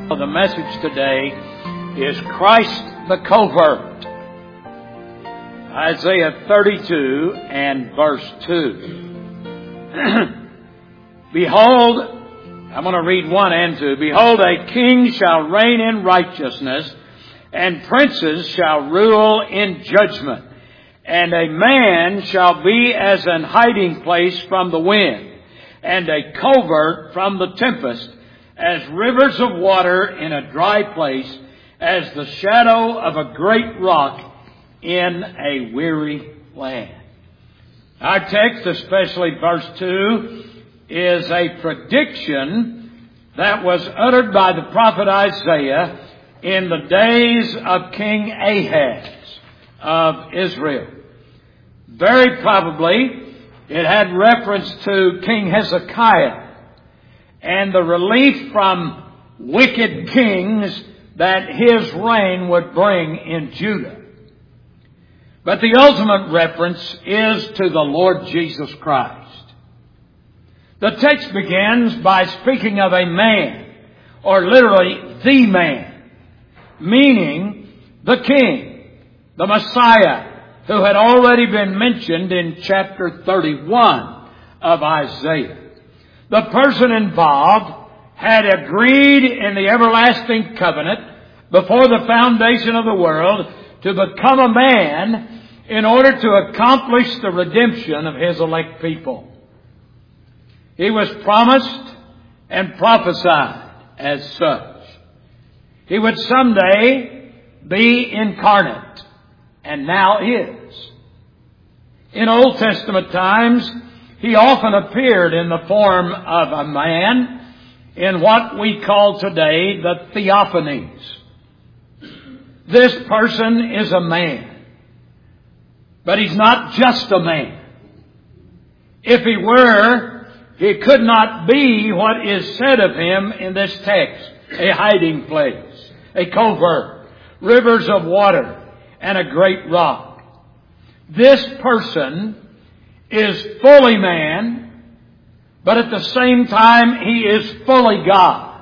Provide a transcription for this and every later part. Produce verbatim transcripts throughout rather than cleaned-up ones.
The message today is Christ the Covert. Isaiah thirty-two and verse two. Behold, I'm going to read one and two. Behold, a king shall reign in righteousness, and princes shall rule in judgment. And a man shall be as an hiding place from the wind, and a covert from the tempest, as rivers of water in a dry place, as the shadow of a great rock in a weary land. Our text, especially verse two, is a prediction that was uttered by the prophet Isaiah in the days of King Ahaz of Israel. Very probably, it had reference to King Hezekiah and the relief from wicked kings that his reign would bring in Judah. But the ultimate reference is to the Lord Jesus Christ. The text begins by speaking of a man, or literally the man, meaning the King, the Messiah, who had already been mentioned in chapter thirty-one of Isaiah. The person involved had agreed in the everlasting covenant before the foundation of the world to become a man in order to accomplish the redemption of his elect people. He was promised and prophesied as such. He would someday be incarnate, and now is. In Old Testament times, he often appeared in the form of a man in what we call today the theophanies. This person is a man, but he's not just a man. If he were, he could not be what is said of him in this text: a hiding place, a covert, rivers of water, and a great rock. This person is fully man, but at the same time he is fully God.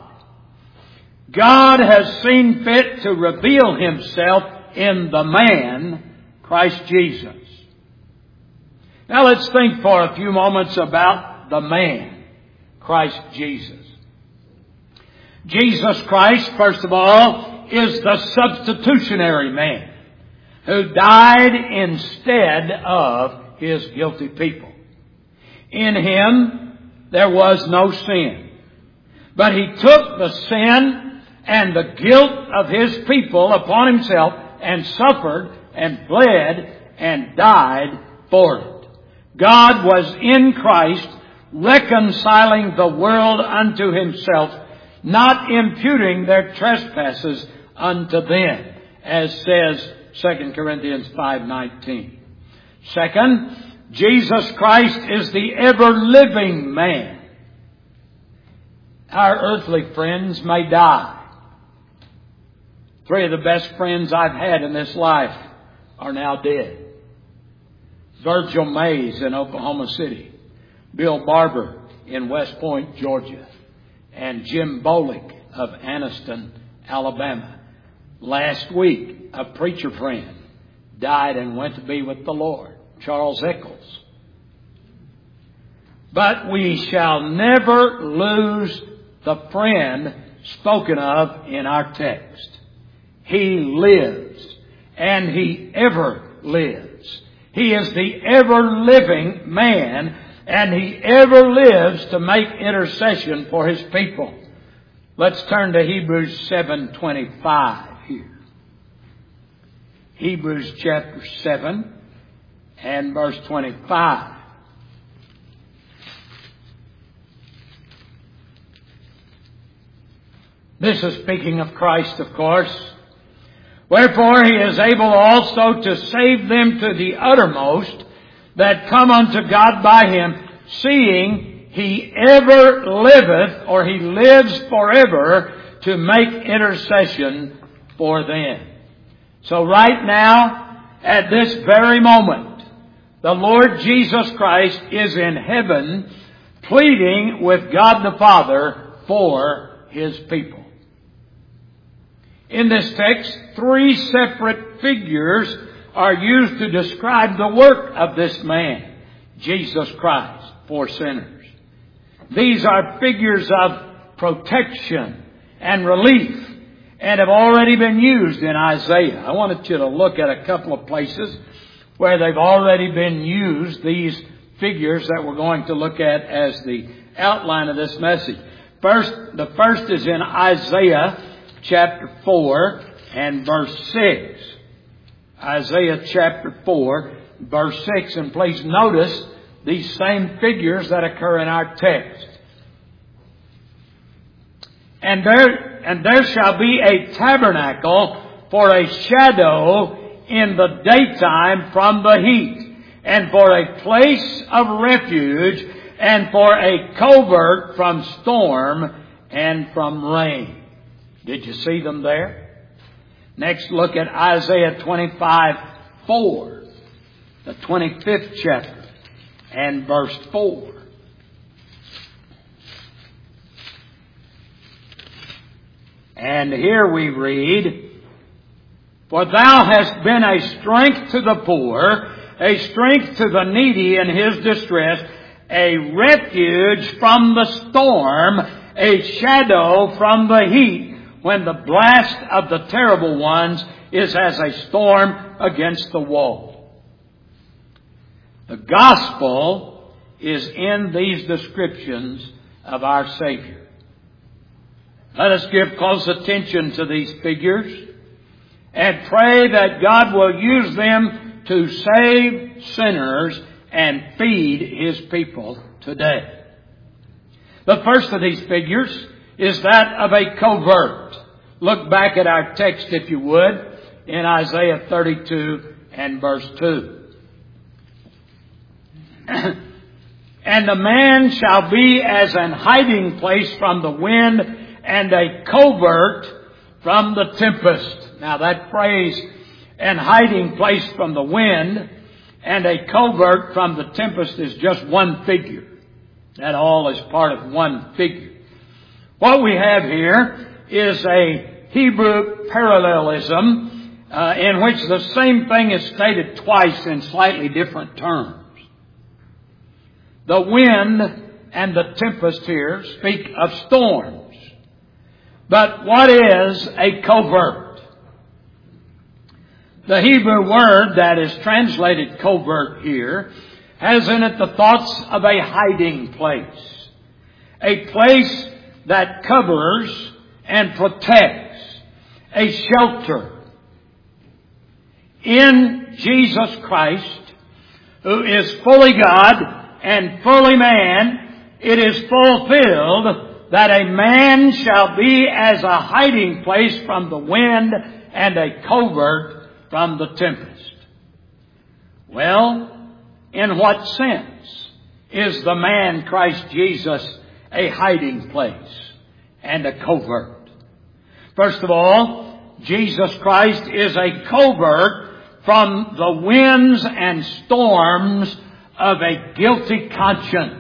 God has seen fit to reveal himself in the man, Christ Jesus. Now let's think for a few moments about the man, Christ Jesus. Jesus Christ, first of all, is the substitutionary man who died instead of his guilty people. In him there was no sin, but he took the sin and the guilt of his people upon himself and suffered and bled and died for it. God was in Christ reconciling the world unto himself, not imputing their trespasses unto them, as says Second Corinthians five nineteen. Second, Jesus Christ is the ever-living man. Our earthly friends may die. Three of the best friends I've had in this life are now dead. Virgil Mays in Oklahoma City, Bill Barber in West Point, Georgia, and Jim Bolick of Anniston, Alabama. Last week, a preacher friend died and went to be with the Lord, Charles Eccles. But we shall never lose the friend spoken of in our text. He lives, and he ever lives. He is the ever-living man, and he ever lives to make intercession for his people. Let's turn to Hebrews seven twenty-five here. Hebrews chapter seven and verse twenty-five. This is speaking of Christ, of course. Wherefore he is able also to save them to the uttermost that come unto God by him, seeing he ever liveth, or he lives forever, to make intercession for them. So right now, at this very moment, the Lord Jesus Christ is in heaven pleading with God the Father for his people. In this text, three separate figures are used to describe the work of this man, Jesus Christ, for sinners. These are figures of protection and relief and have already been used in Isaiah. I wanted you to look at a couple of places where they've already been used, these figures that we're going to look at as the outline of this message. First, the first is in Isaiah chapter four and verse six. Isaiah chapter four, verse six. And please notice these same figures that occur in our text. And there, and there shall be a tabernacle for a shadow in the daytime from the heat, and for a place of refuge, and for a covert from storm and from rain. Did you see them there? Next, look at Isaiah twenty-five four, the twenty-fifth chapter, and verse four. And here we read, "For thou hast been a strength to the poor, a strength to the needy in his distress, a refuge from the storm, a shadow from the heat, when the blast of the terrible ones is as a storm against the wall." The gospel is in these descriptions of our Savior. Let us give close attention to these figures and pray that God will use them to save sinners and feed His people today. The first of these figures is that of a covert. Look back at our text, if you would, in Isaiah thirty-two and verse two. "And the man shall be as an hiding place from the wind, and a covert from the tempest." Now that phrase, "and hiding place from the wind," and "a covert from the tempest," is just one figure. That all is part of one figure. What we have here is a Hebrew parallelism uh, in which the same thing is stated twice in slightly different terms. The wind and the tempest here speak of storms. But what is a covert? The Hebrew word that is translated covert here has in it the thoughts of a hiding place. A place that covers and protects. A shelter. In Jesus Christ, who is fully God and fully man, it is fulfilled that a man shall be as a hiding place from the wind and a covert from the tempest. Well, in what sense is the man Christ Jesus a hiding place and a covert? First of all, Jesus Christ is a covert from the winds and storms of a guilty conscience.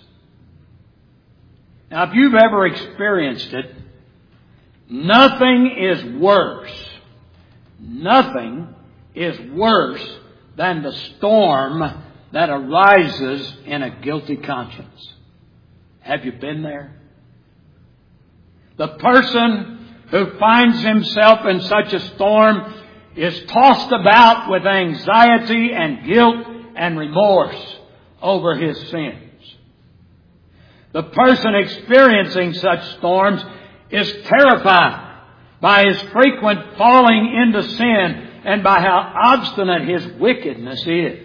Now, if you've ever experienced it, nothing is worse. Nothing is worse than the storm that arises in a guilty conscience. Have you been there? The person who finds himself in such a storm is tossed about with anxiety and guilt and remorse over his sins. The person experiencing such storms is terrified by his frequent falling into sin and by how obstinate his wickedness is.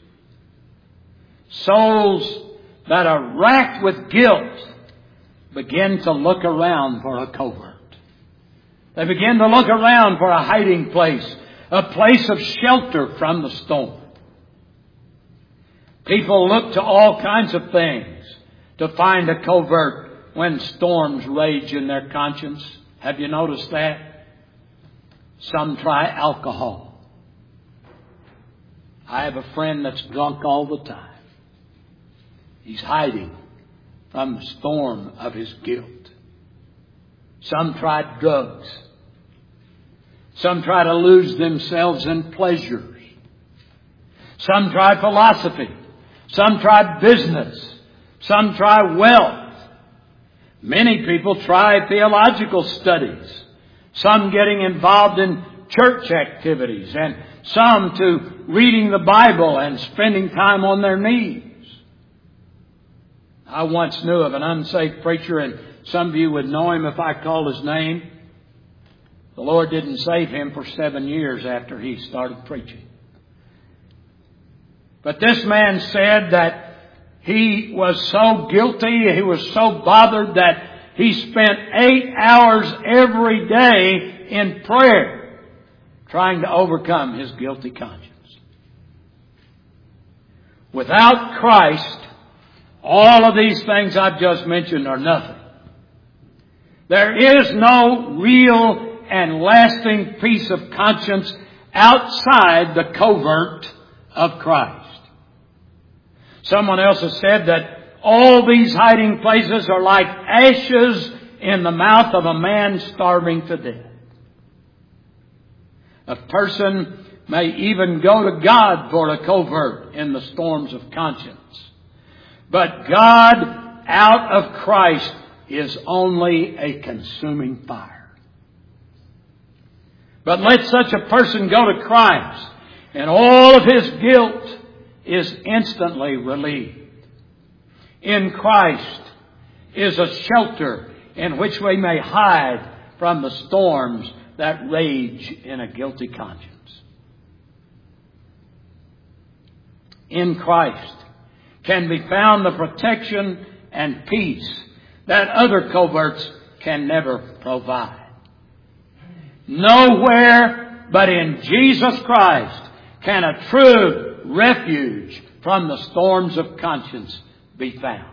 Souls that are racked with guilt begin to look around for a covert. They begin to look around for a hiding place, a place of shelter from the storm. People look to all kinds of things to find a covert when storms rage in their conscience. Have you noticed that? Some try alcohol. I have a friend that's drunk all the time. He's hiding from the storm of his guilt. Some try drugs. Some try to lose themselves in pleasures. Some try philosophy. Some try business. Some try wealth. Many people try theological studies. Some getting involved in church activities, and some to reading the Bible and spending time on their knees. I once knew of an unsaved preacher, and some of you would know him if I called his name. The Lord didn't save him for seven years after he started preaching. But this man said that he was so guilty, he was so bothered that he spent eight hours every day in prayer trying to overcome his guilty conscience. Without Christ, all of these things I've just mentioned are nothing. There is no real and lasting peace of conscience outside the covert of Christ. Someone else has said that all these hiding places are like ashes in the mouth of a man starving to death. A person may even go to God for a covert in the storms of conscience. But God out of Christ is only a consuming fire. But let such a person go to Christ, and all of his guilt is instantly relieved. In Christ is a shelter in which we may hide from the storms that rage in a guilty conscience. In Christ can be found the protection and peace that other coverts can never provide. Nowhere but in Jesus Christ can a true refuge from the storms of conscience be found.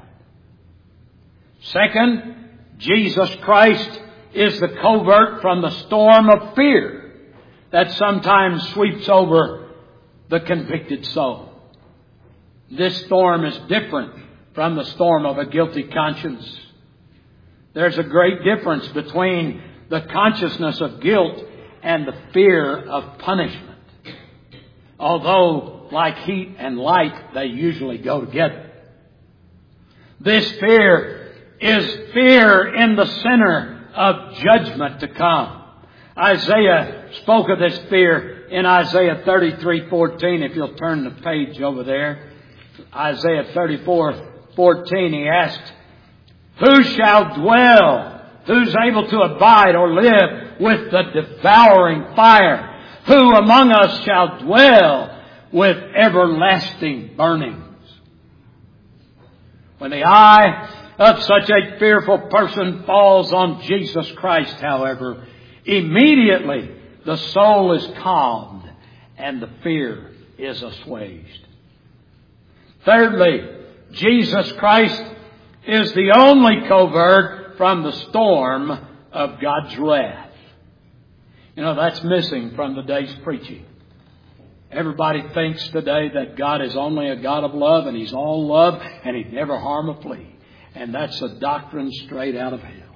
Second, Jesus Christ is the covert from the storm of fear that sometimes sweeps over the convicted soul. This storm is different from the storm of a guilty conscience. There's a great difference between the consciousness of guilt and the fear of punishment. Although, like heat and light, they usually go together. This fear is fear in the sinner of judgment to come. Isaiah spoke of this fear in Isaiah thirty-three fourteen. If you'll turn the page over there. Isaiah thirty-four fourteen, he asked, "Who shall dwell? Who's able to abide or live with the devouring fire? Who among us shall dwell with everlasting burnings?" When the eye of such a fearful person falls on Jesus Christ, however, immediately the soul is calmed and the fear is assuaged. Thirdly, Jesus Christ is the only covert from the storm of God's wrath. You know, that's missing from today's preaching. Everybody thinks today that God is only a God of love and He's all love and He'd never harm a flea. And that's a doctrine straight out of hell.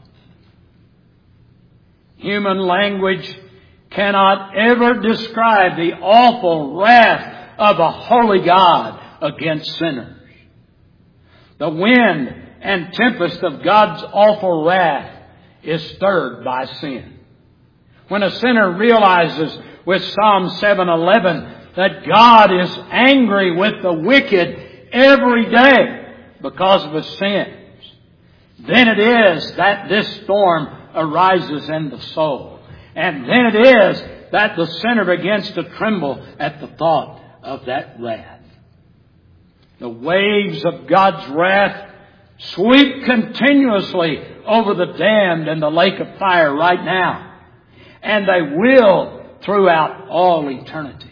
Human language cannot ever describe the awful wrath of a holy God against sinners. The wind and tempest of God's awful wrath is stirred by sin. When a sinner realizes with Psalm seven eleven that God is angry with the wicked every day because of his sins, then it is that this storm arises in the soul. And then it is that the sinner begins to tremble at the thought of that wrath. The waves of God's wrath sweep continuously over the damned in the lake of fire right now. And they will throughout all eternity.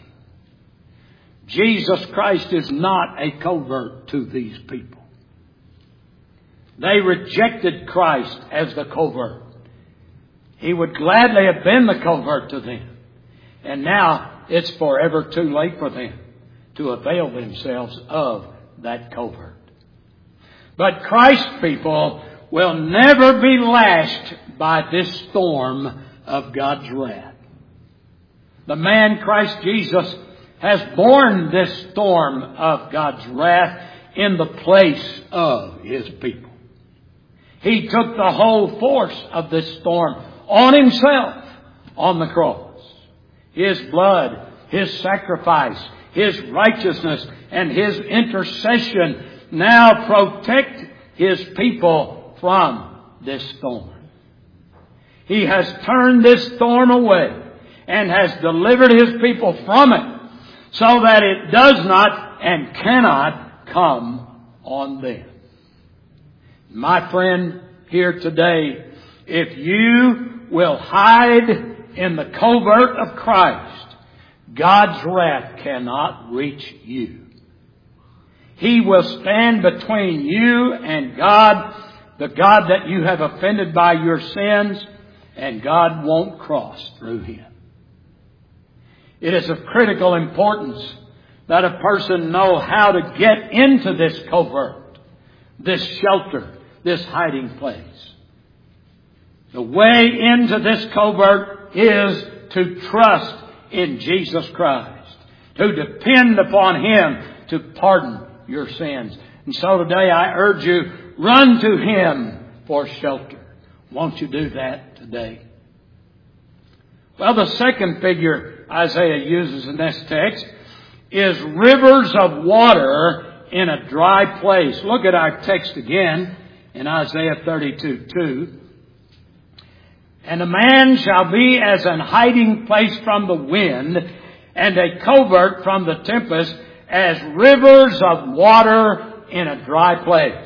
Jesus Christ is not a covert to these people. They rejected Christ as the covert. He would gladly have been the covert to them. And now it's forever too late for them to avail themselves of that covert. But Christ's people will never be lashed by this storm of God's wrath. The man Christ Jesus has borne this storm of God's wrath in the place of His people. He took the whole force of this storm on Himself on the cross. His blood, His sacrifice, His righteousness, and His intercession now protect His people from this storm. He has turned this storm away and has delivered His people from it so that it does not and cannot come on them. My friend here today, if you will hide in the covert of Christ, God's wrath cannot reach you. He will stand between you and God, the God that you have offended by your sins, and God won't cross through Him. It is of critical importance that a person know how to get into this covert, this shelter, this hiding place. The way into this covert is to trust in Jesus Christ, to depend upon Him to pardon your sins. And so today I urge you, run to Him for shelter. Won't you do that today? Well, the second figure Isaiah uses in this text is rivers of water in a dry place. Look at our text again in Isaiah thirty-two two. And a man shall be as an hiding place from the wind, and a covert from the tempest, as rivers of water in a dry place.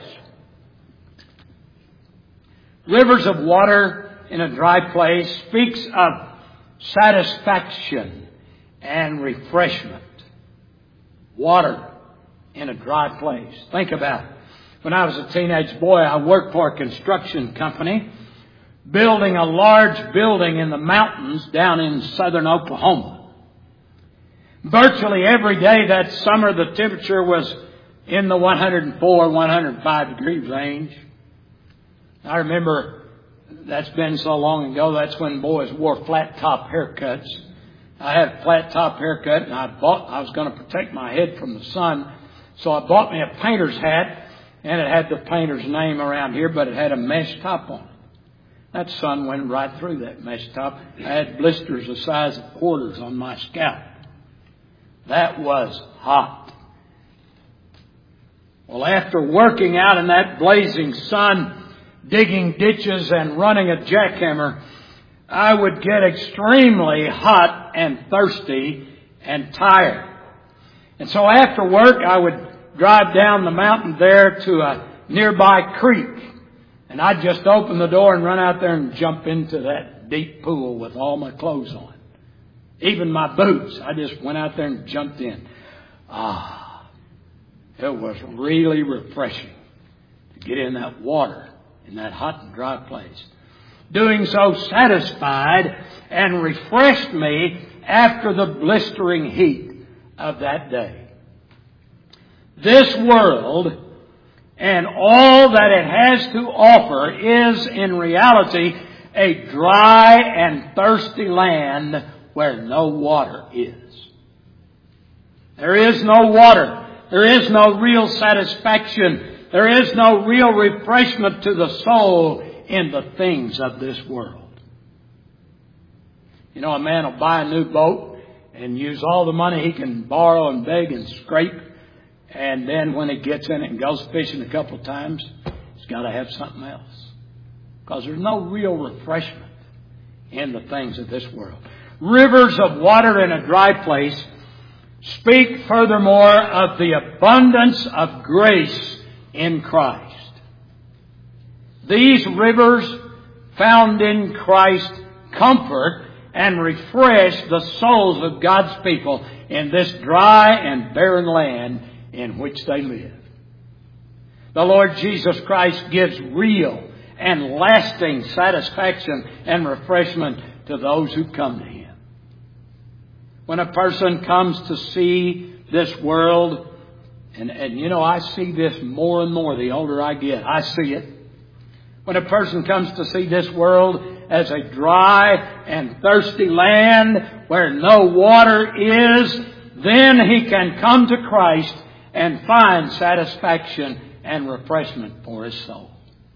Rivers of water in a dry place speaks of satisfaction and refreshment. Water in a dry place. Think about it. When I was a teenage boy, I worked for a construction company building a large building in the mountains down in southern Oklahoma. Virtually every day that summer, the temperature was in the one hundred four, one hundred five degree range. I remember, that's been so long ago, that's when boys wore flat top haircuts. I had a flat top haircut, and I bought, I was going to protect my head from the sun, so I bought me a painter's hat, and it had the painter's name around here, but it had a mesh top on it. That sun went right through that mesh top. I had blisters the size of quarters on my scalp. That was hot. Well, after working out in that blazing sun, digging ditches and running a jackhammer, I would get extremely hot and thirsty and tired. And so after work, I would drive down the mountain there to a nearby creek. And I'd just open the door and run out there and jump into that deep pool with all my clothes on. Even my boots. I just went out there and jumped in. Ah, it was really refreshing to get in that water in that hot and dry place. Doing so satisfied and refreshed me after the blistering heat of that day. This world and all that it has to offer is in reality a dry and thirsty land where no water is. There is no water. There is no real satisfaction. There is no real refreshment to the soul in the things of this world. You know, a man will buy a new boat and use all the money he can borrow and beg and scrape. And then when he gets in it and goes fishing a couple of times, he's got to have something else. Because there's no real refreshment in the things of this world. Rivers of water in a dry place speak furthermore of the abundance of grace in Christ. These rivers found in Christ comfort and refresh the souls of God's people in this dry and barren land in which they live. The Lord Jesus Christ gives real and lasting satisfaction and refreshment to those who come to Him. When a person comes to see this world, and, and you know, I see this more and more the older I get. I see it. When a person comes to see this world as a dry and thirsty land where no water is, then he can come to Christ and find satisfaction and refreshment for his soul.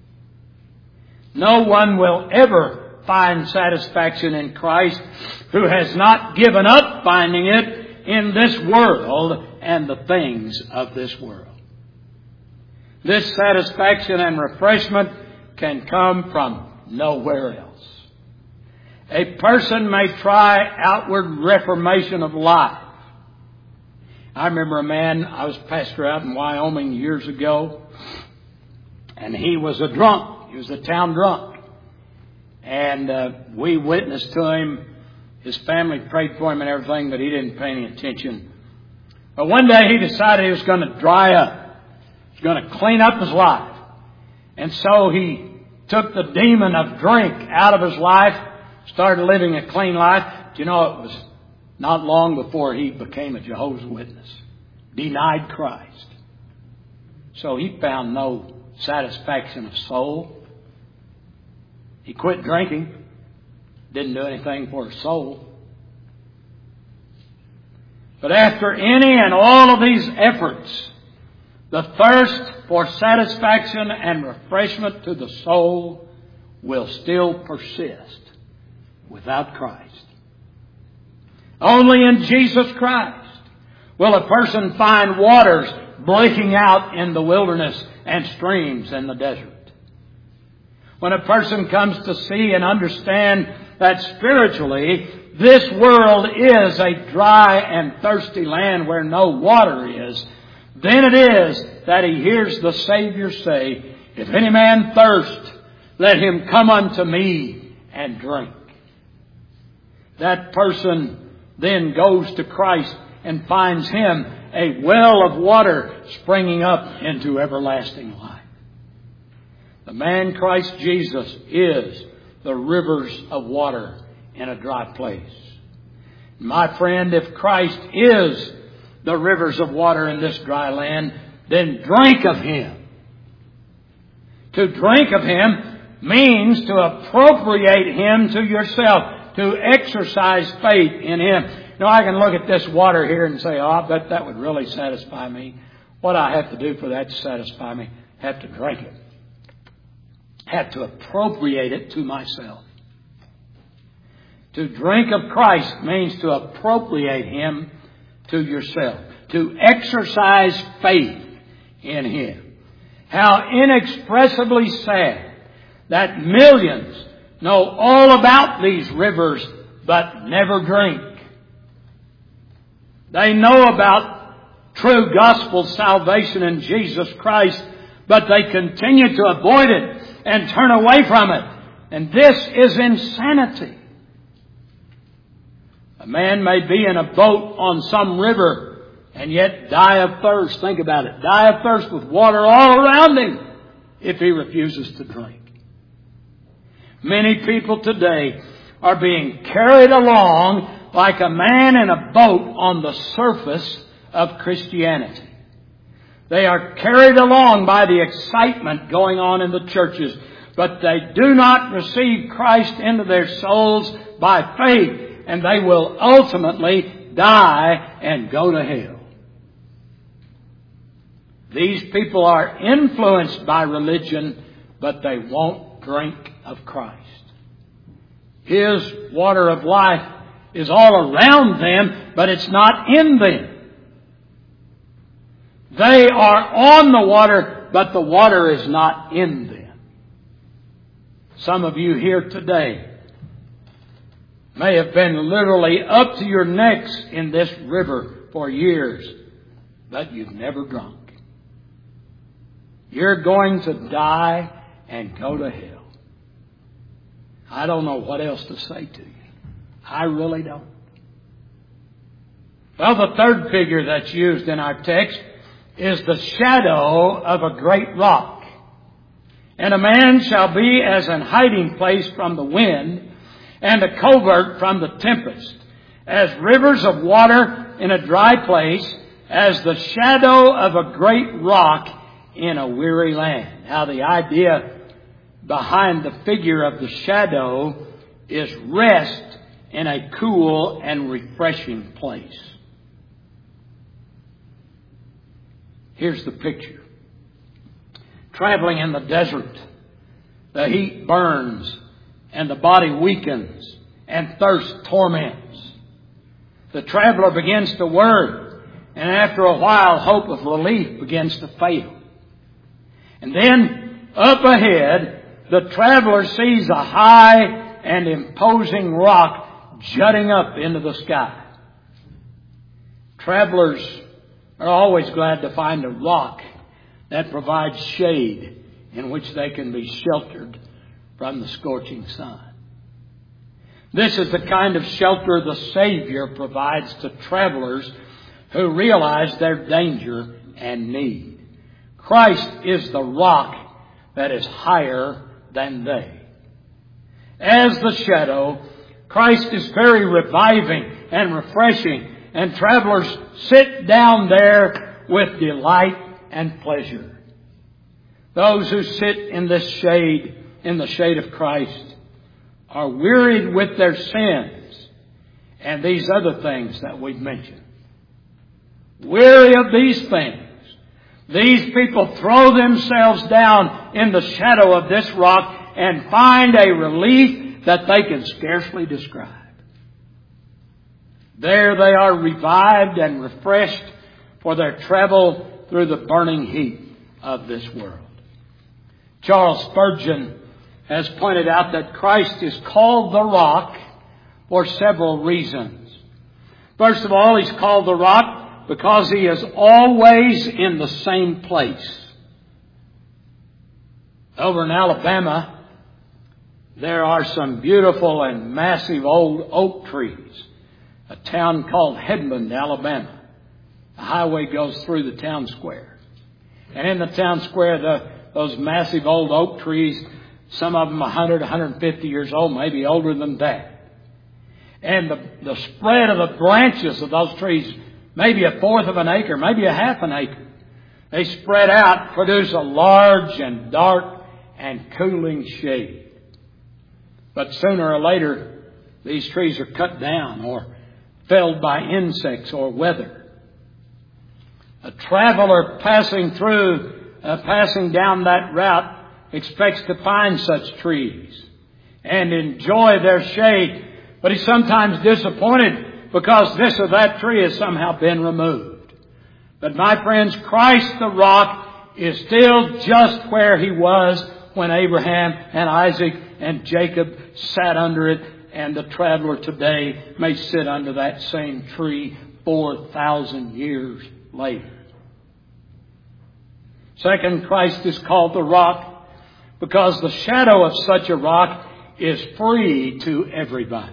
No one will ever find satisfaction in Christ who has not given up finding it in this world and the things of this world. This satisfaction and refreshment can come from nowhere else. A person may try outward reformation of life. I remember a man, I was pastor out in Wyoming years ago, and he was a drunk. He was a town drunk. And uh, we witnessed to him. His family prayed for him and everything, but he didn't pay any attention. But one day he decided he was going to dry up. He was going to clean up his life. And so he took the demon of drink out of his life, started living a clean life. Do you know, it was not long before he became a Jehovah's Witness, denied Christ. So he found no satisfaction of soul. He quit drinking, didn't do anything for his soul. But after any and all of these efforts, the thirst for satisfaction and refreshment to the soul will still persist without Christ. Only in Jesus Christ will a person find waters breaking out in the wilderness and streams in the desert. When a person comes to see and understand that spiritually this world is a dry and thirsty land where no water is, then it is that he hears the Savior say, "If any man thirst, let him come unto me and drink." That person then goes to Christ and finds Him a well of water springing up into everlasting life. The man Christ Jesus is the rivers of water in a dry place. My friend, if Christ is the rivers of water in this dry land, then drink of Him. To drink of Him means to appropriate Him to yourself, to exercise faith in Him. You know, I can look at this water here and say, oh, I bet that would really satisfy me. What I have to do for that to satisfy me, I have to drink it. I have to appropriate it to myself. To drink of Christ means to appropriate Him to yourself. To exercise faith in Him. How inexpressibly sad that millions know all about these rivers but never drink. They know about true gospel salvation in Jesus Christ, but they continue to avoid it and turn away from it. And this is insanity. A man may be in a boat on some river and yet die of thirst. Think about it. Die of thirst with water all around him if he refuses to drink. Many people today are being carried along like a man in a boat on the surface of Christianity. They are carried along by the excitement going on in the churches, but they do not receive Christ into their souls by faith, and they will ultimately die and go to hell. These people are influenced by religion, but they won't drink of Christ. His water of life is all around them, but it's not in them. They are on the water, but the water is not in them. Some of you here today may have been literally up to your necks in this river for years, but you've never drunk. You're going to die and go to hell. I don't know what else to say to you. I really don't. Well, the third figure that's used in our text is the shadow of a great rock. And a man shall be as an hiding place from the wind, and a covert from the tempest, as rivers of water in a dry place, as the shadow of a great rock in a weary land. Now, the idea behind the figure of the shadow is rest in a cool and refreshing place. Here's the picture. Traveling in the desert, the heat burns and the body weakens and thirst torments. The traveler begins to worry, and after a while hope of relief begins to fail. And then up ahead, the traveler sees a high and imposing rock jutting up into the sky. Travelers are always glad to find a rock that provides shade in which they can be sheltered from the scorching sun. This is the kind of shelter the Savior provides to travelers who realize their danger and need. Christ is the rock that is higher than they. As the shadow, Christ is very reviving and refreshing, and travelers sit down there with delight and pleasure. Those who sit in this shade, in the shade of Christ, are wearied with their sins and these other things that we've mentioned. Weary of these things, these people throw themselves down in the shadow of this rock and find a relief that they can scarcely describe. There they are revived and refreshed for their travel through the burning heat of this world. Charles Spurgeon has pointed out that Christ is called the rock for several reasons. First of all, He's called the rock because He is always in the same place. Over in Alabama, there are some beautiful and massive old oak trees. A town called Headland, Alabama. The highway goes through the town square. And in the town square, the, those massive old oak trees, some of them one hundred, one hundred fifty years old, maybe older than that. And the, the spread of the branches of those trees, maybe a fourth of an acre, maybe a half an acre. They spread out, produce a large and dark and cooling shade. But sooner or later, these trees are cut down or felled by insects or weather. A traveler passing through, uh, passing down that route expects to find such trees and enjoy their shade, but he's sometimes disappointed because this or that tree has somehow been removed. But my friends, Christ the rock is still just where He was when Abraham and Isaac and Jacob sat under it, and the traveler today may sit under that same tree four thousand years later. Second, Christ is called the rock because the shadow of such a rock is free to everybody.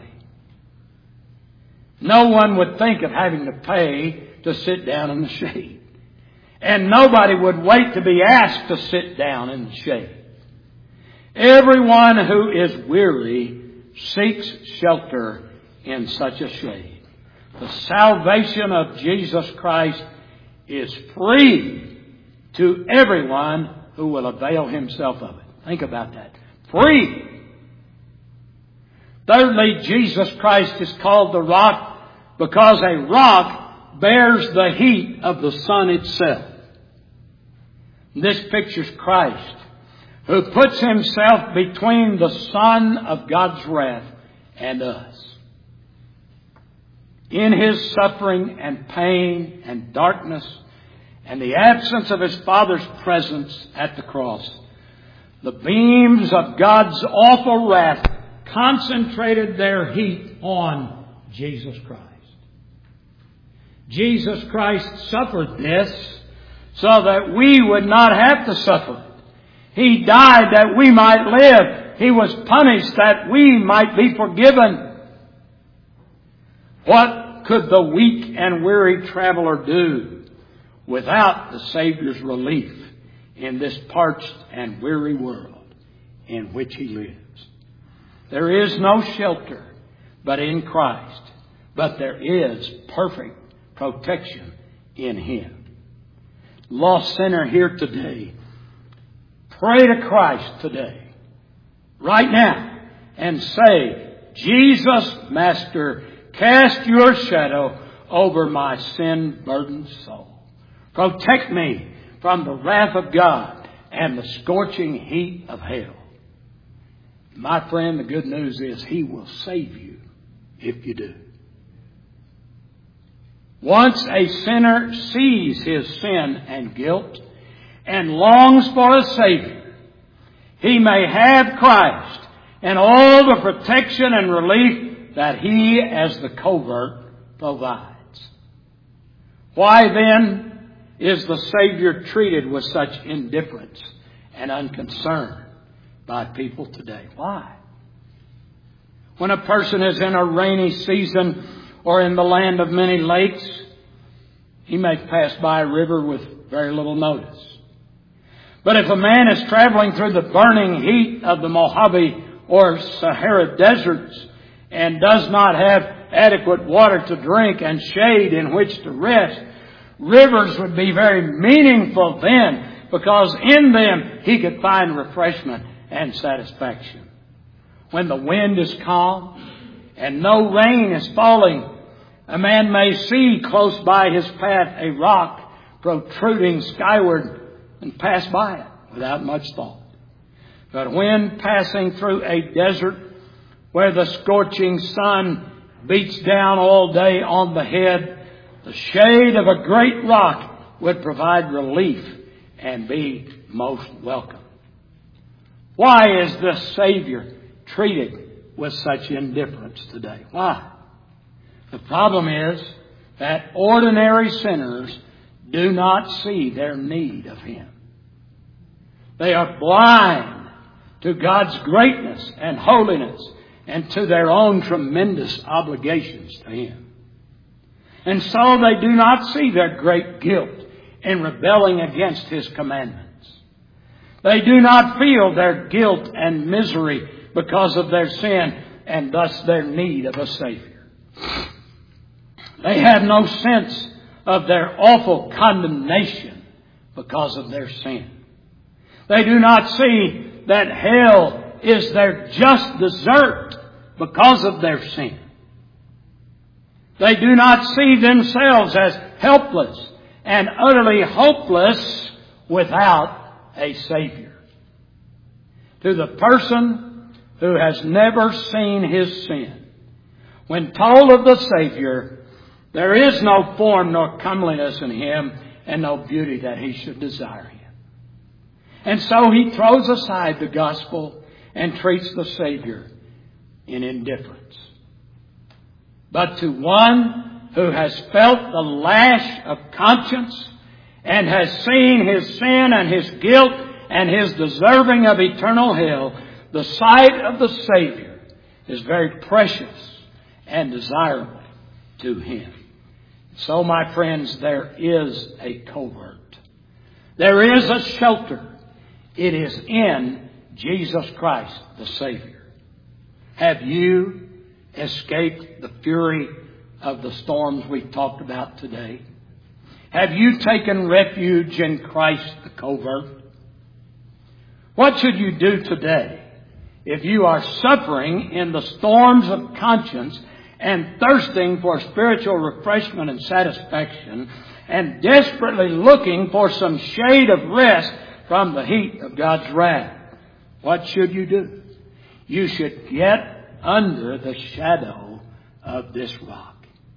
No one would think of having to pay to sit down in the shade. And nobody would wait to be asked to sit down in the shade. Everyone who is weary seeks shelter in such a shade. The salvation of Jesus Christ is free to everyone who will avail himself of it. Think about that. Free. Thirdly, Jesus Christ is called the rock because a rock bears the heat of the sun itself. This pictures Christ, who puts Himself between the sun of God's wrath and us. In His suffering and pain and darkness and the absence of His Father's presence at the cross, the beams of God's awful wrath concentrated their heat on Jesus Christ. Jesus Christ suffered this so that we would not have to suffer. He died that we might live. He was punished that we might be forgiven. What could the weak and weary traveler do without the Savior's relief in this parched and weary world in which He lives? There is no shelter but in Christ, but there is perfect protection in Him. Lost sinner here today, pray to Christ today. right now and say, Jesus, Master, cast your shadow over my sin-burdened soul. Protect me from the wrath of God and the scorching heat of hell. My friend, the good news is He will save you if you do. Once a sinner sees his sin and guilt and longs for a Savior, he may have Christ and all the protection and relief that He, as the covert, provides. Why then is the Savior treated with such indifference and unconcern by people today? Why? When a person is in a rainy season or in the land of many lakes, he may pass by a river with very little notice. But if a man is traveling through the burning heat of the Mojave or Sahara deserts and does not have adequate water to drink and shade in which to rest, rivers would be very meaningful then, because in them he could find refreshment and satisfaction. When the wind is calm and no rain is falling, a man may see close by his path a rock protruding skyward and pass by it without much thought. But when passing through a desert where the scorching sun beats down all day on the head, the shade of a great rock would provide relief and be most welcome. Why is the Savior treated with such indifference today? Why? The problem is that ordinary sinners do not see their need of Him. They are blind to God's greatness and holiness and to their own tremendous obligations to Him. And so they do not see their great guilt in rebelling against His commandments. They do not feel their guilt and misery because of their sin and thus their need of a Savior. They have no sense of their awful condemnation because of their sin. They do not see that hell is their just desert because of their sin. They do not see themselves as helpless and utterly hopeless without a Savior. To the person who has never seen his sin, when told of the Savior, there is no form nor comeliness in Him and no beauty that he should desire Him. And so he throws aside the gospel and treats the Savior in indifference. But to one who has felt the lash of conscience and has seen his sin and his guilt and his deserving of eternal hell, the sight of the Savior is very precious and desirable to him. So, my friends, there is a covert. There is a shelter. It is in Jesus Christ, the Savior. Have you escaped the fury of the storms we've talked about today? Have you taken refuge in Christ, the covert? What should you do today if you are suffering in the storms of conscience and thirsting for spiritual refreshment and satisfaction and desperately looking for some shade of rest from the heat of God's wrath? What should you do? You should get under the shadow of this rock.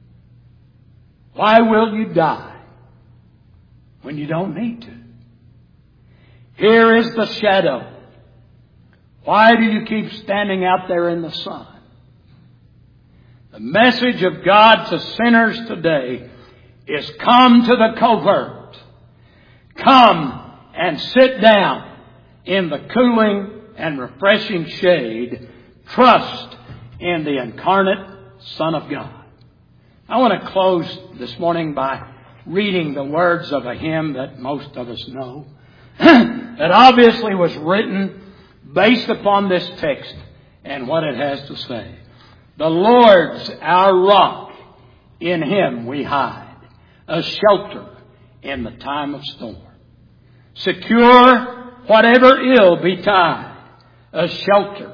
Why will you die when you don't need to? Here is the shadow. Why do you keep standing out there in the sun? The message of God to sinners today is come to the covert. Come and sit down in the cooling and refreshing shade. Trust in the incarnate Son of God. I want to close this morning by reading the words of a hymn that most of us know, that obviously was written based upon this text and what it has to say. The Lord's our rock, in Him we hide, a shelter in the time of storm. Secure whatever ill betide, a shelter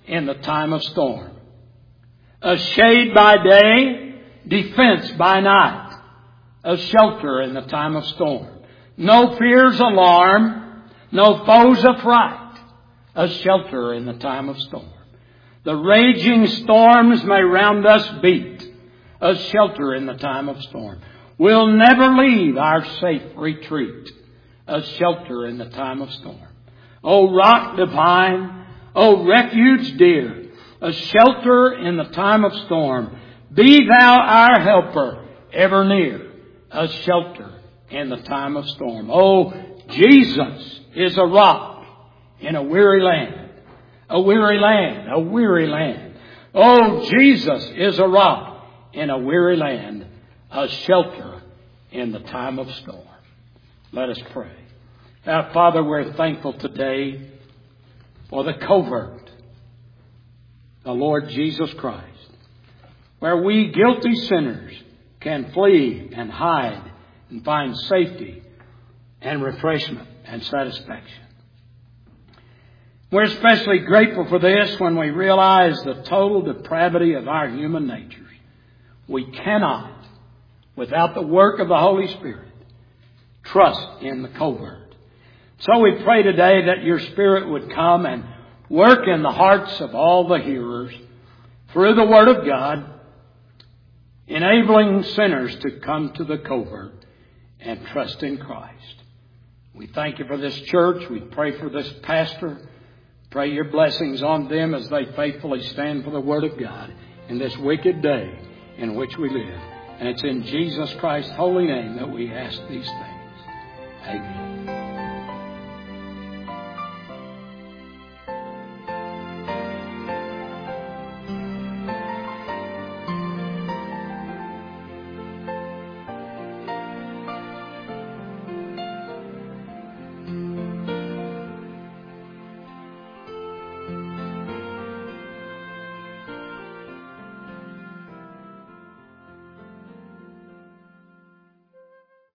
in the time of storm. A shade by day, defense by night. A shelter in the time of storm. No fears alarm, no foes affright. A shelter in the time of storm. The raging storms may round us beat. A shelter in the time of storm. We'll never leave our safe retreat. A shelter in the time of storm. O rock divine, O refuge dear, a shelter in the time of storm. Be thou our helper ever near. A shelter in the time of storm. Oh, Jesus is a rock in a weary land. A weary land, a weary land. Oh, Jesus is a rock in a weary land. A shelter in the time of storm. Let us pray. Now, Father, we're thankful today for the covert, the Lord Jesus Christ, where we guilty sinners can flee and hide and find safety and refreshment and satisfaction. We're especially grateful for this when we realize the total depravity of our human natures. We cannot, without the work of the Holy Spirit, trust in the covert. So we pray today that your Spirit would come and work in the hearts of all the hearers through the Word of God, enabling sinners to come to the covert and trust in Christ. We thank you for this church. We pray for this pastor. Pray your blessings on them as they faithfully stand for the Word of God in this wicked day in which we live. And it's in Jesus Christ's holy name that we ask these things. Amen.